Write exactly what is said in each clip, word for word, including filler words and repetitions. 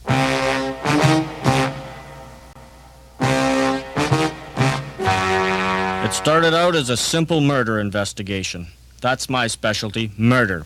It started out as a simple murder investigation. That's my specialty, murder.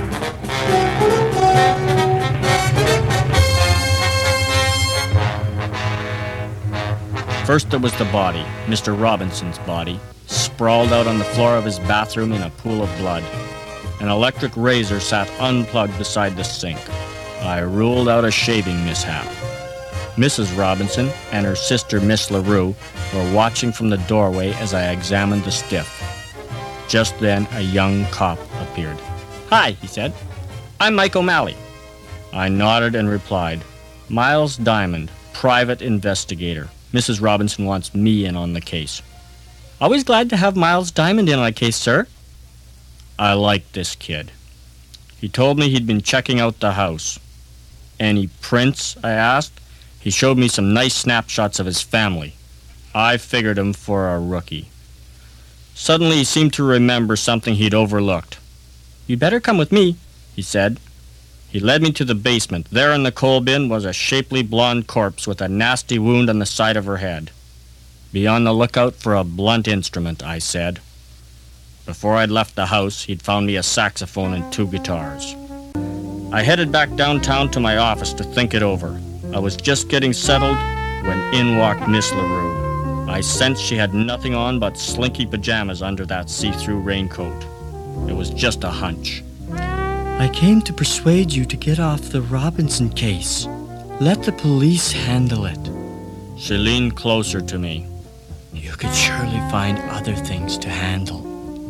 First there was the body, Mister Robinson's body, sprawled out on the floor of his bathroom in a pool of blood. An electric razor sat unplugged beside the sink. I ruled out a shaving mishap. Missus Robinson and her sister, Miss LaRue, were watching from the doorway as I examined the stiff. Just then, a young cop appeared. "Hi," he said. "I'm Mike O'Malley." I nodded and replied, "Miles Diamond, private investigator. Missus Robinson wants me in on the case." "Always glad to have Miles Diamond in on a case, sir." I liked this kid. He told me he'd been checking out the house. "Any prints?" I asked. He showed me some nice snapshots of his family. I figured him for a rookie. Suddenly he seemed to remember something he'd overlooked. "You'd better come with me," he said. He led me to the basement. There in the coal bin was a shapely blonde corpse with a nasty wound on the side of her head. "Be on the lookout for a blunt instrument," I said. Before I'd left the house, he'd found me a saxophone and two guitars. I headed back downtown to my office to think it over. I was just getting settled when in walked Miss LaRue. I sensed she had nothing on but slinky pajamas under that see-through raincoat. It was just a hunch. "I came to persuade you to get off the Robinson case. Let the police handle it." She leaned closer to me. "You could surely find other things to handle."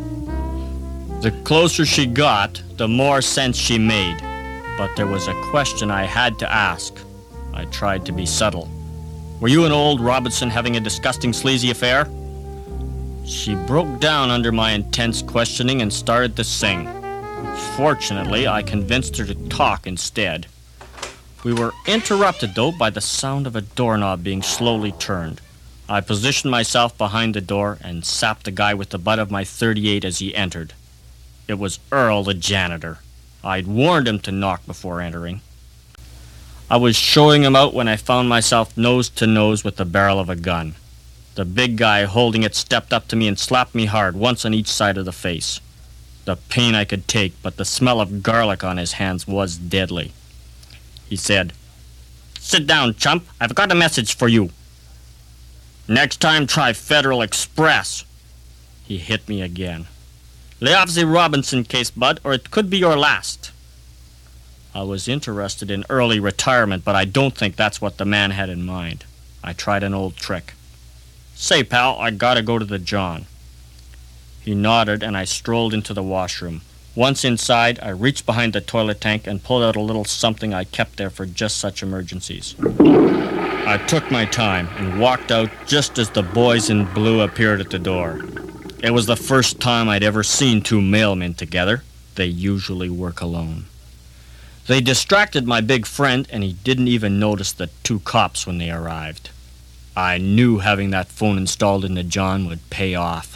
The closer she got, the more sense she made. But there was a question I had to ask. I tried to be subtle. "Were you and old Robinson having a disgusting sleazy affair?" She broke down under my intense questioning and started to sing. Fortunately, I convinced her to talk instead. We were interrupted, though, by the sound of a doorknob being slowly turned. I positioned myself behind the door and sapped the guy with the butt of my thirty-eight as he entered. It was Earl, the janitor. I'd warned him to knock before entering. I was showing him out when I found myself nose to nose with the barrel of a gun. The big guy holding it stepped up to me and slapped me hard, once on each side of the face. The pain I could take, but the smell of garlic on his hands was deadly. He said, "Sit down, chump. I've got a message for you." "Next time, try Federal Express." He hit me again. "Lay off the Robinson case, bud, or it could be your last." I was interested in early retirement, but I don't think that's what the man had in mind. I tried an old trick. "Say, pal, I gotta go to the John." He nodded, and I strolled into the washroom. Once inside, I reached behind the toilet tank and pulled out a little something I kept there for just such emergencies. I took my time and walked out just as the boys in blue appeared at the door. It was the first time I'd ever seen two mailmen together. They usually work alone. They distracted my big friend, and he didn't even notice the two cops when they arrived. I knew having that phone installed in the John would pay off.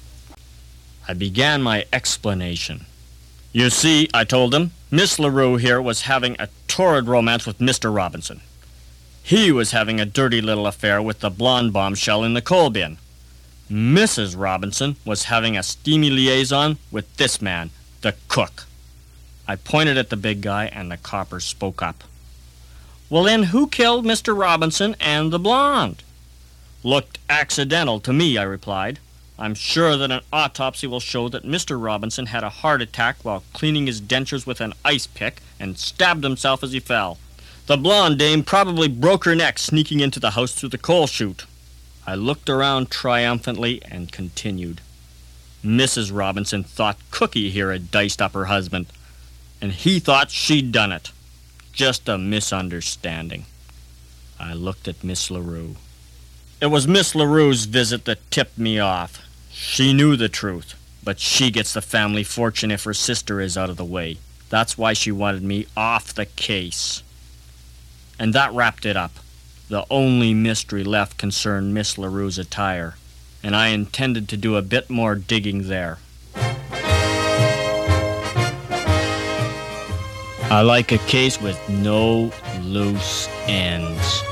I began my explanation. "You see," I told him, "Miss LaRue here was having a torrid romance with Mister Robinson. He was having a dirty little affair with the blonde bombshell in the coal bin. Missus Robinson was having a steamy liaison with this man, the cook." I pointed at the big guy, and the copper spoke up. "Well, then, who killed Mister Robinson and the blonde?" "Looked accidental to me," I replied. "I'm sure that an autopsy will show that Mister Robinson had a heart attack while cleaning his dentures with an ice pick and stabbed himself as he fell. The blonde dame probably broke her neck sneaking into the house through the coal chute." I looked around triumphantly and continued. Missus Robinson thought Cookie here had diced up her husband, and he thought she'd done it. Just a misunderstanding. I looked at Miss LaRue. It was Miss LaRue's visit that tipped me off. She knew the truth, but she gets the family fortune if her sister is out of the way. That's why she wanted me off the case. And that wrapped it up. The only mystery left concerned Miss LaRue's attire, and I intended to do a bit more digging there. I like a case with no loose ends.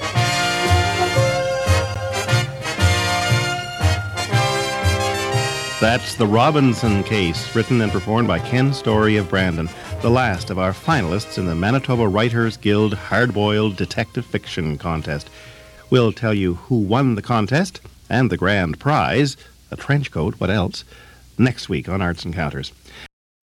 That's The Robinson Case, written and performed by Ken Story of Brandon, the last of our finalists in the Manitoba Writers Guild Hard-Boiled Detective Fiction Contest. We'll tell you who won the contest and the grand prize, a trench coat, what else, next week on Arts Encounters.